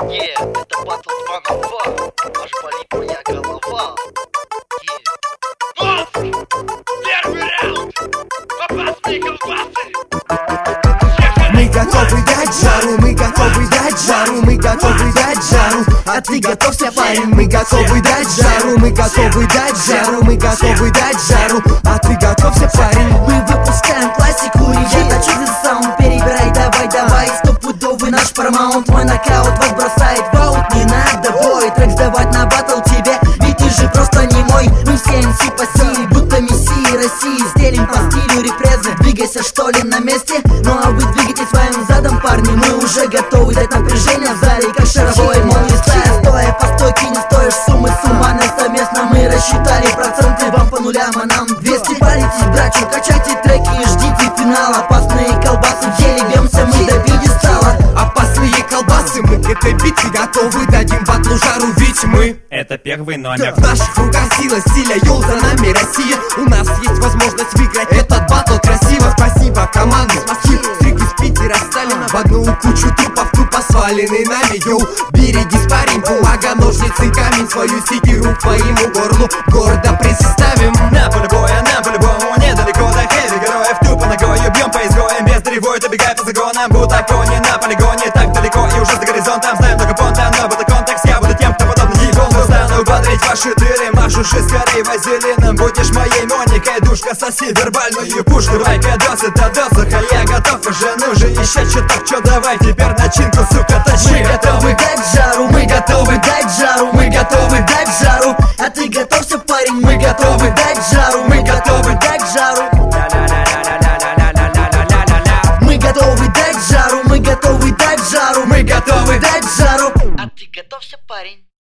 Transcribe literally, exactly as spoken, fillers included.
Yeah, это батл два на два. Аж болит моя голова. Yeah. Монстр! Первый раунд! Опасные колбасы! Мы готовы дать жару, мы готовы дать жару, мы готовы дать жару. А ты готовься, парень, мы готовы дать жару, мы готовы дать жару, мы готовы дать жару. А ты готовься, парень. Мы выпускаем классику, ребята, что за саунд? Перебирай, давай, давай, стопудовый наш промаунт. Мой нокаут вас бросает в аут, не надо бой. Трек сдавать на батл тебе, ведь ты же просто не мой. Мы все эм си по силе, будто мессии России. Стелим по стилю репрезы, двигайся что ли на месте. Ну а вы двигайте своим задом, парни, мы уже готовы дать напряжение в зале, как шаровой молнии. Стоя, стоя по стойке, не стоишь суммы, сумма на совместно. Мы рассчитали проценты, вам по нулям, а нам двести. Паритесь, братью, качайте треки и ждите финала. Опасные колбасы в деле, бьемся мы до пьедестала. Опасные колбасы, мы к этой битве готовы, дадим батлу жару, ведь мы это первый номер. в наших руках сила, стиля, йоу, за нами Россия. У нас есть возможность выиграть этот батл красиво. Спасибо команде с Москвы, стрик из Питера, Сталина. В одну кучу трупов, тупо сваленный нами, йоу. Берегись, парень, бумага, ножницы, камень. Свою секиру к твоему горлу гордо представим. На поле боя, на по-любому, недалеко до хэви. Героев тупо ногою, бьем по изгоям. Без древой, добегай по загонам, будто кони на полигоне. Так далеко и уже за горизонтом, знаем много понта, но это контекст. Я буду тем, кто подобно ебону. Стану бодрить ваши дыры, машуши скорей вазелином. Будешь моей Моникой, душка, соси вербальную пушку. Давай-ка досы до досах, а я готов уже. Ну же еще чуток, чё давай, теперь начинку, сука, тащи. Мы готовы дать жару, мы готовы дать жару, мы готовы дать жару. А ты готовься, парень, мы готовы дать жару, мы готовы дать жару. Мы готовы дать жару, мы готовы дать жару, мы готовы дать жару. А ты готовься, парень.